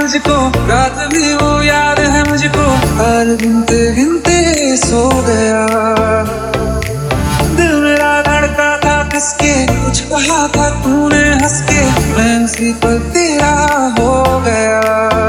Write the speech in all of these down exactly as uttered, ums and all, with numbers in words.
मुझको, रात भी वो याद है मुझको, हर गिनते गिनते सो गया। दिल मेरा धड़का था किसके, कुछ कहा था तूने हंस के, मैं उसी पर तेरा हो गया।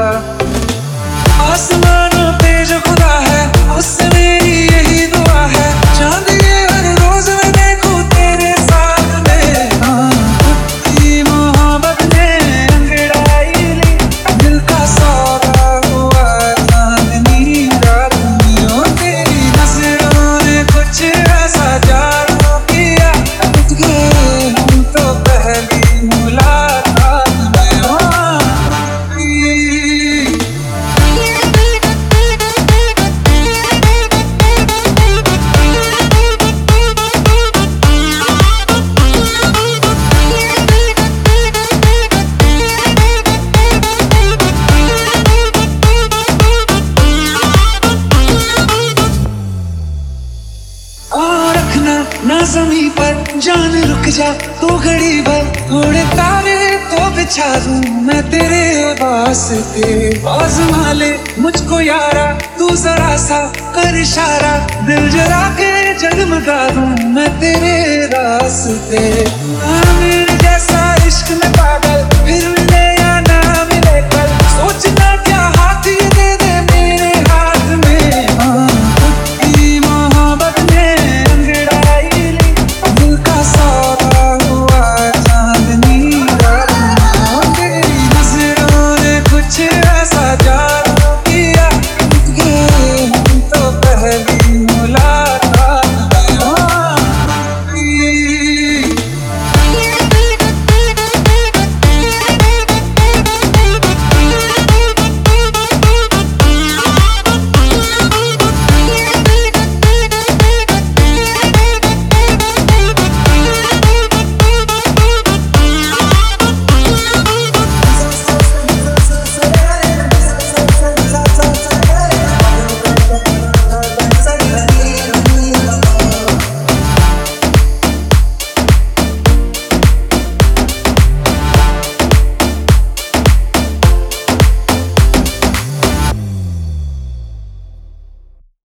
आसमानों पे जो खुदा है उससे मेरी यही दुआ है, चांद ये हर रोज मैं देखूं तेरे साथ में। हाँ, खुद मोहब्बत ने अंगड़ाई ली, दिल का सौदा हुआ चांदनी रात में। तेरी नजरों ने कुछ ऐसा जादू किया, बुझ गए हम तो पहली मुलाकात में। हाँ, और रखना ना ज़मीं पर जान, रुक जा तो घड़ी भर, थोड़े तारे तो बिछा दूं मैं तेरे वास्ते। आज़मा ले मुझको यारा, तू जरा सा कर इशारा, दिल जला के जगमगा दूं मैं तेरे रास्ते।